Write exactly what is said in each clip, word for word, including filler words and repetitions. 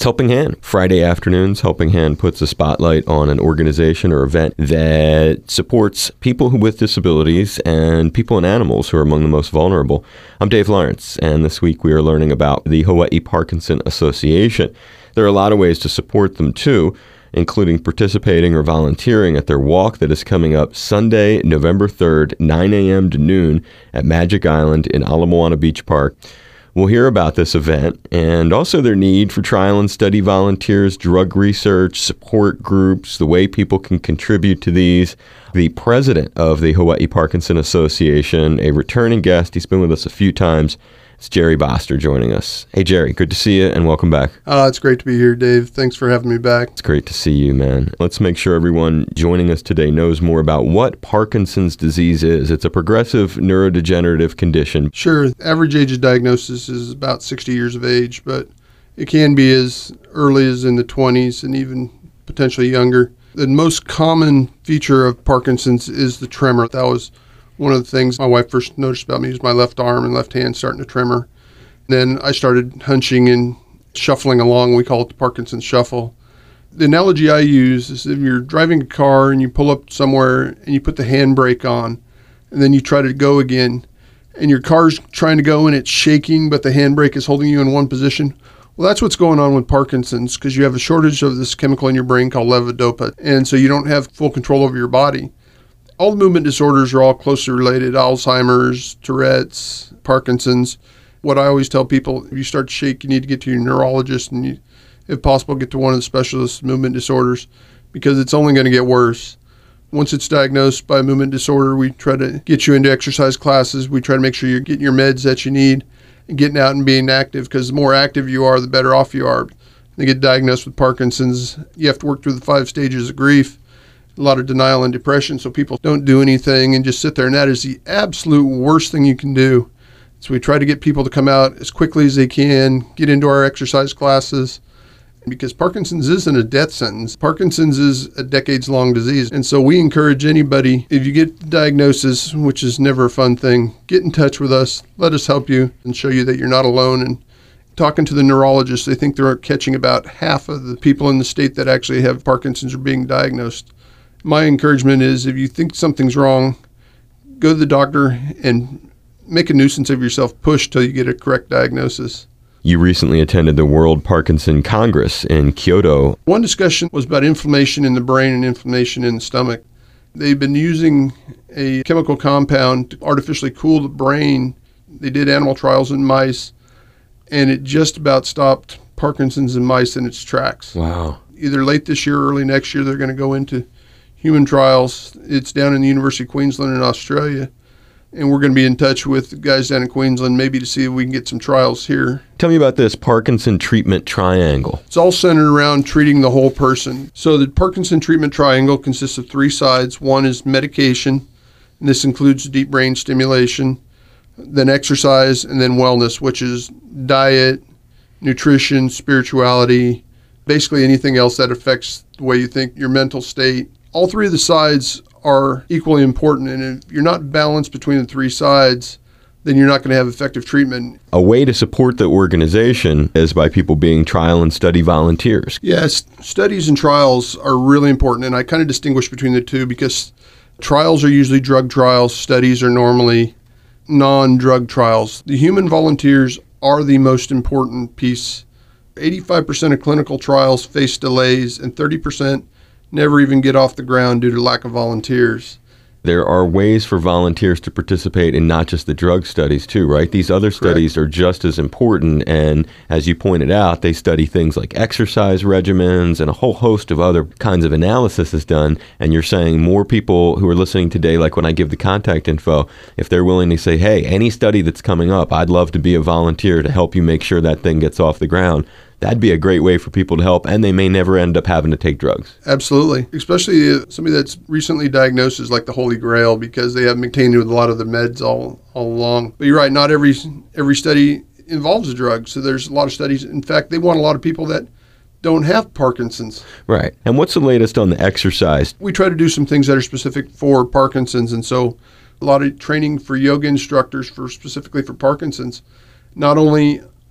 Helping Hand. Friday afternoons, Helping Hand puts a spotlight on an organization or event that supports people with disabilities and people and animals who are among the most vulnerable. I'm Dave Lawrence, and this week we are learning about the Hawaii Parkinson Association. There are a lot of ways to support them, too, including participating or volunteering at their walk that is coming up Sunday, November third, nine a.m. to noon at Magic Island in Ala Moana Beach Park. We'll hear about this event and also their need for trial and study volunteers, drug research, support groups, the way people can contribute to these. The president of the Hawaii Parkinson Association, a returning guest, he's been with us a few times. It's Jerry Boster joining us. Hey, Jerry, good to see you and welcome back. Uh, it's great to be here, Dave. Thanks for having me back. It's great to see you, man. Let's make sure everyone joining us today knows more about what Parkinson's disease is. It's a progressive neurodegenerative condition. Sure. Average age of diagnosis is about sixty years of age, but it can be as early as in the twenties and even potentially younger. The most common feature of Parkinson's is the tremor. That was one of the things my wife first noticed about me was my left arm and left hand starting to tremor. Then I started hunching and shuffling along. We call it the Parkinson shuffle. The analogy I use is if you're driving a car and you pull up somewhere and you put the handbrake on and then you try to go again and your car's trying to go and it's shaking but the handbrake is holding you in one position. Well, that's what's going on with Parkinson's because you have a shortage of this chemical in your brain called levodopa, and so you don't have full control over your body. All the movement disorders are all closely related: Alzheimer's, Tourette's, Parkinson's. What I always tell people, if you start to shake, you need to get to your neurologist and, you, if possible, get to one of the specialists in movement disorders because it's only going to get worse. Once it's diagnosed by a movement disorder, we try to get you into exercise classes. We try to make sure you're getting your meds that you need and getting out and being active because the more active you are, the better off you are. They get diagnosed with Parkinson's. You have to work through the five stages of grief. A lot of denial and depression, so people don't do anything and just sit there, and that is the absolute worst thing you can do. So we try to get people to come out as quickly as they can, get into our exercise classes, because Parkinson's isn't a death sentence. Parkinson's is a decades-long disease, and so we encourage anybody, if you get the diagnosis, which is never a fun thing, get in touch with us, let us help you and show you that you're not alone. And talking to the neurologists, they think they're catching about half of the people in the state that actually have Parkinson's are being diagnosed. My encouragement is if you think something's wrong, go to the doctor and make a nuisance of yourself. Push till you get a correct diagnosis. You recently attended the World Parkinson Congress in Kyoto. One discussion was about inflammation in the brain and inflammation in the stomach. They've been using a chemical compound to artificially cool the brain. They did animal trials in mice, and it just about stopped Parkinson's in mice in its tracks. Wow. Either late this year or early next year, they're going to go into human trials. It's down in the University of Queensland in Australia, and we're going to be in touch with the guys down in Queensland maybe to see if we can get some trials here. Tell me about this Parkinson treatment triangle. It's all centered around treating the whole person. So the Parkinson treatment triangle consists of three sides. One is medication, and this includes deep brain stimulation, then exercise, and then wellness, which is diet, nutrition, spirituality, basically anything else that affects the way you think, your mental state. All three of the sides are equally important, and if you're not balanced between the three sides, then you're not going to have effective treatment. A way to support the organization is by people being trial and study volunteers. Yes, studies and trials are really important, and I kind of distinguish between the two because trials are usually drug trials, studies are normally non-drug trials. The human volunteers are the most important piece. eighty-five percent of clinical trials face delays, and thirty percent never even get off the ground due to lack of volunteers. There are ways for volunteers to participate in not just the drug studies too, right? These other studies Correct. Are just as important, and as you pointed out, they study things like exercise regimens and a whole host of other kinds of analysis is done, and you're saying more people who are listening today, like when I give the contact info, if they're willing to say, hey, any study that's coming up, I'd love to be a volunteer to help you make sure that thing gets off the ground. That'd be a great way for people to help, and they may never end up having to take drugs. Absolutely, especially uh, somebody that's recently diagnosed is like the Holy Grail because they have maintained with a lot of the meds all, all along. But you're right, not every every study involves a drug, so there's a lot of studies. In fact, they want a lot of people that don't have Parkinson's. Right. And what's the latest on the exercise? We try to do some things that are specific for Parkinson's, and so a lot of training for yoga instructors for specifically for Parkinson's, not only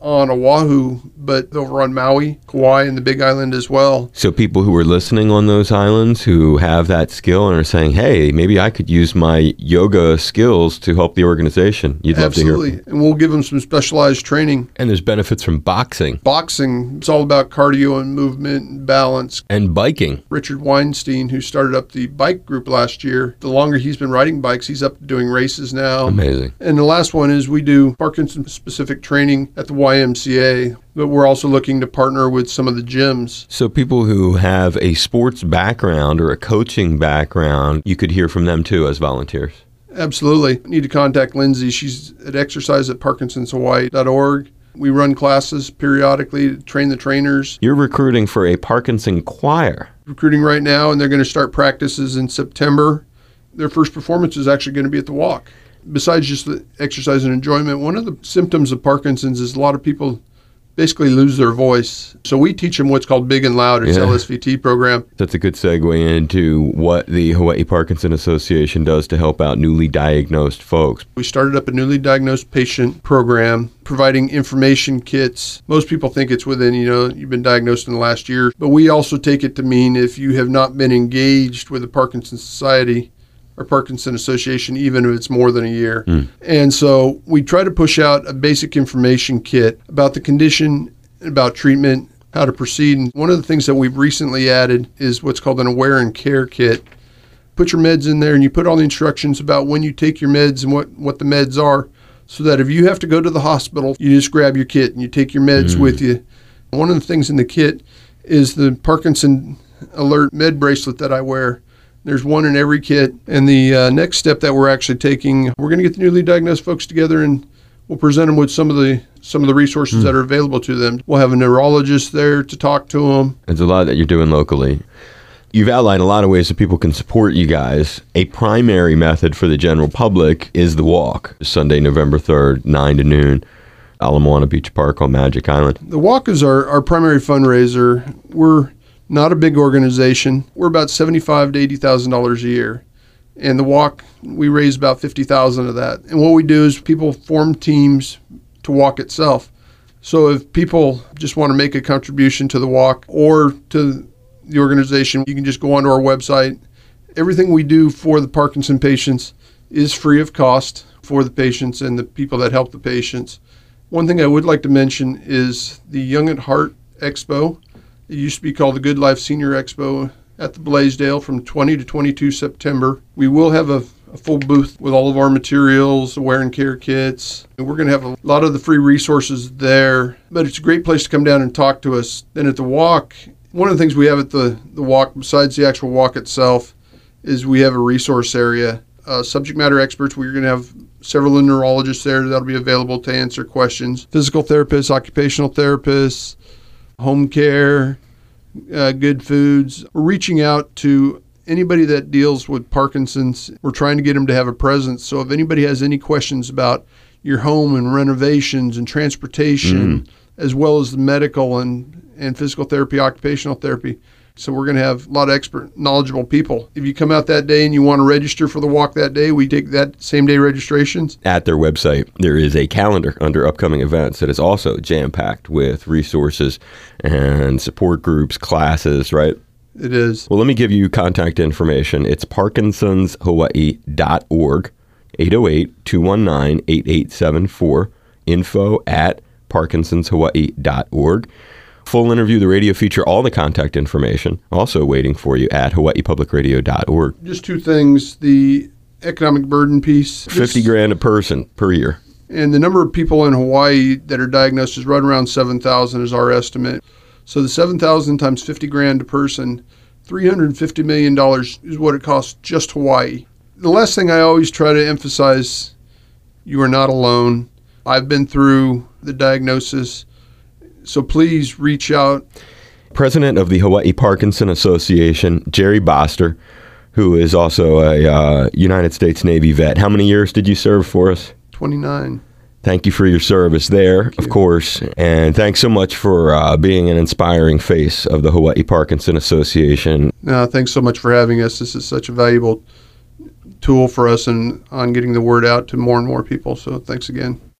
on Oahu, but over on Maui, Kauai, and the Big Island as well. So people who are listening on those islands who have that skill and are saying, hey, maybe I could use my yoga skills to help the organization. You'd love Absolutely. to hear. And we'll give them some specialized training. And there's benefits from boxing. Boxing, it's all about cardio and movement and balance. And biking. Richard Weinstein, who started up the bike group last year, the longer he's been riding bikes, he's up doing races now. Amazing. And the last one is we do Parkinson-specific training at the Y M C A, but we're also looking to partner with some of the gyms. So people who have a sports background or a coaching background, you could hear from them too as volunteers. Absolutely. You need to contact Lindsay. She's at exercise at parkinsons hawaii dot org. We run classes periodically to train the trainers. You're recruiting for a Parkinson choir. Recruiting right now, and they're going to start practices in September. Their first performance is actually going to be at the walk. Besides just the exercise and enjoyment, one of the symptoms of Parkinson's is a lot of people basically lose their voice. So we teach them what's called Big and Loud. It's Yeah. L S V T program. That's a good segue into what the Hawaii Parkinson Association does to help out newly diagnosed folks. We started up a newly diagnosed patient program providing information kits. Most people think it's within, you know, you've been diagnosed in the last year, but we also take it to mean if you have not been engaged with the Parkinson Society or Parkinson Association, even if it's more than a year. Mm. And so we try to push out a basic information kit about the condition, about treatment, how to proceed. And one of the things that we've recently added is what's called an Aware and Care kit. Put your meds in there and you put all the instructions about when you take your meds and what, what the meds are, so that if you have to go to the hospital, you just grab your kit and you take your meds mm. with you. One of the things in the kit is the Parkinson Alert med bracelet that I wear. There's one in every kit. And the uh, next step that we're actually taking, we're going to get the newly diagnosed folks together and we'll present them with some of the some of the resources mm. that are available to them. We'll have a neurologist there to talk to them. There's a lot that you're doing locally. You've outlined a lot of ways that people can support you guys. A primary method for the general public is the walk, Sunday, November third, nine to noon, Ala Moana Beach Park on Magic Island. The walk is our, our primary fundraiser. We're not a big organization. We're about seventy-five thousand dollars to eighty thousand dollars a year. And the walk, we raise about fifty thousand dollars of that. And what we do is people form teams to walk itself. So if people just want to make a contribution to the walk or to the organization, you can just go onto our website. Everything we do for the Parkinson patients is free of cost for the patients and the people that help the patients. One thing I would like to mention is the Young at Heart Expo. It used to be called the Good Life Senior Expo at the Blaisdell from twentieth to twenty-second September. We will have a, a full booth with all of our materials, Aware and Care kits. And we're going to have a lot of the free resources there, but it's a great place to come down and talk to us. Then at the walk, one of the things we have at the, the walk, besides the actual walk itself, is we have a resource area. Uh, subject matter experts, we're going to have several neurologists there that'll be available to answer questions. Physical therapists, occupational therapists, home care, uh, good foods. We're reaching out to anybody that deals with Parkinson's. We're trying to get them to have a presence. So if anybody has any questions about your home and renovations and transportation, mm. as well as the medical and, and physical therapy, occupational therapy. So we're going to have a lot of expert, knowledgeable people. If you come out that day and you want to register for the walk that day, we take that same day registrations. At their website, there is a calendar under upcoming events that is also jam-packed with resources and support groups, classes, right? It is. Well, let me give you contact information. It's parkinsons hawaii dot org, eight oh eight, two one nine, eight eight seven four, info at parkinsons hawaii dot org. Full interview, the radio feature, all the contact information, also waiting for you at hawaii public radio dot org. Just two things, the economic burden piece. fifty grand a person per year. And the number of people in Hawaii that are diagnosed is right around seven thousand is our estimate. So the seven thousand times fifty grand a person, three hundred fifty million dollars is what it costs just Hawaii. The last thing I always try to emphasize, you are not alone. I've been through the diagnosis. So please reach out. President of the Hawaii Parkinson Association, Jerry Boster, who is also a uh, United States Navy vet. How many years did you serve for us? twenty-nine. Thank you for your service there, of course. And thanks so much for uh, being an inspiring face of the Hawaii Parkinson Association. Uh, thanks so much for having us. This is such a valuable tool for us and on getting the word out to more and more people. So thanks again.